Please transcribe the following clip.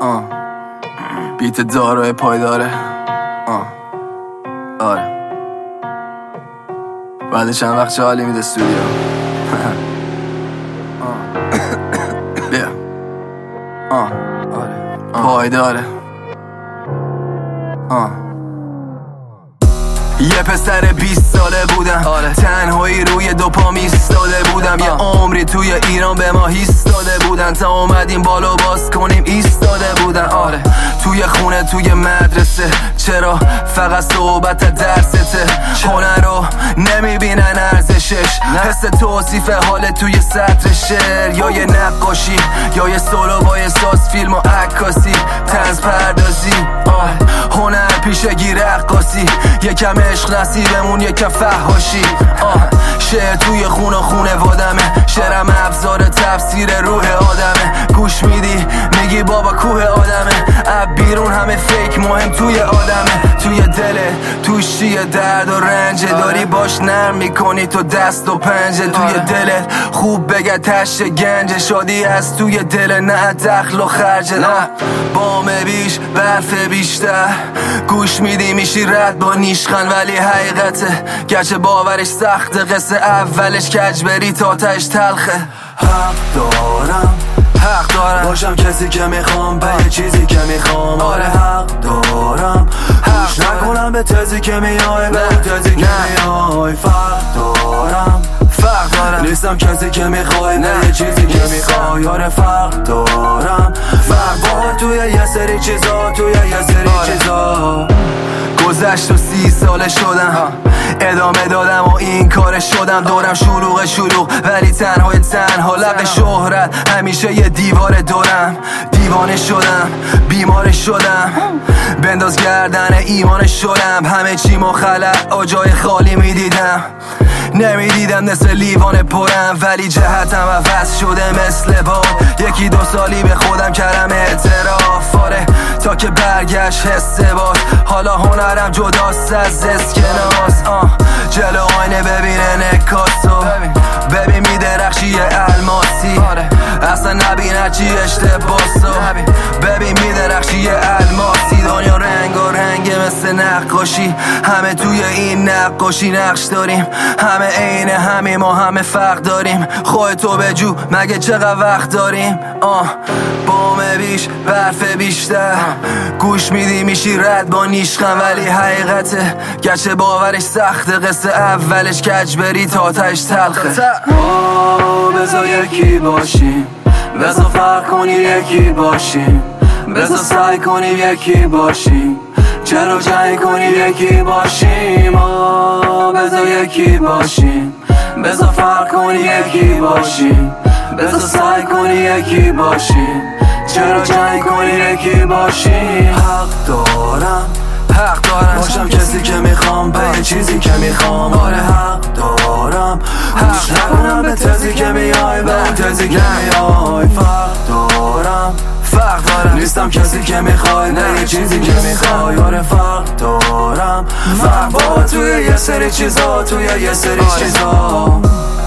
بیت داروی پایداره. آره بعد چند وقت چه حالی میده استودیو. بیا آره پایداره. یه پسر 20 ساله بودم، تنهایی روی دو پا ایستاده بودم. یه عمری توی ایران به ما ایستاده بودن، تا اومدیم بالا باز کنیم ایستاده بودن. آره توی خونه توی مدرسه، چرا فقط صحبت درسته؟ هنر رو نمیبینن ارزشش، حس توصیف حال توی سطر شعر، یا یه نقاشی یا یه سولو با یه ساز فیلم و عکاسی، طنز پردازی، هنر پیشگی رقاصی، یکم عشق نصیبمون یکم فحاشی. شعر توی خونه وادمه، شعرم ابزار تفسیر روح آدمه. گوش میدی میگی بابا کوه آدمه، اب بیرون همه فیک، مهم توی آدمه. توی دله توش چیه درد و رنجه، داری باش نرم میکنی تو دست و پنجه. توی دلت خوب بگه تشت گنجه، شادی از توی دل نه دخل و خرجه. بام بیش برف بیشتر، گوش میدی میشی رد با نیشخن، ولی حقیقته گرچه باورش سخته، قصه اولش کج بری تا تاش تلخه. حق دارم باشم کسی که میخوام، به یه چیزی که میخوام. آره حق دارم گوش نکنم به تزی که میای، به اون تزی که میای. فرق دارم نیستم کسی که میخوای، نه یه چیزی که میخوای. آره فرق دارم، فرق با توی یه سری چیزا، توی یه سری چیزا. گذشت و 30 ساله شدم، ادامه دادم و این کار شدم. دورم شلوغ ولی تنها لب شهرت همیشه یه دیوار دورم. دیوانه شدم بیمار شدم، بنداز گردن ایمان شدم. همه چی مخلع و جای خالی میدیدم، نمیدیدم نصف لیوان پرم، ولی جهتم عوض شده مثل باد. 1-2 سالی به خودم کردم اعتراف، آره تا که برگشت حس باز. حالا هنرم جداست از اسکناس، جلو آینه ببینه نکاسو، ببین میدرخشی یه الماسی. اصلا نبینه چی اشتباسو، ببین میدرخشی یه الماسی. دنیا رنگ و رنگه مثل نقاشی، همه توی این نقاشی نقش داریم. همه عینه همه ما همه فرق داریم، خودتو بجو مگه چقدر وقت داریم. بام بیش برف بیشتر، گوش میدی میشی رد با نیشخن، ولی حقیقته گرچه باورش سخته، قصه اولش کج بری تا تاش تلخه. بذار یکی باشیم، بذار فرق کنی یکی باشیم، بذار سعی کنی یکی باشیم، چرا جنگ کنی یکی باشیم. بذار یکی باشیم، بذار فرق کنی یکی باشیم، بذار سعی کنی یکی باشیم، چرا جنگ کنی یکی باشیم. حق دارم باشم کسی که میخوام، به یه چیزی که میخوام. آره حق دارم گوش نکنم به تزی که میای، به اون تزی که میای. فرق دارم نیستم کسی که میخوای، نه یه چیزی که میخوای. آره فرق دارم، فرق با توی یه سری چیزا، توی یه سری چیزا.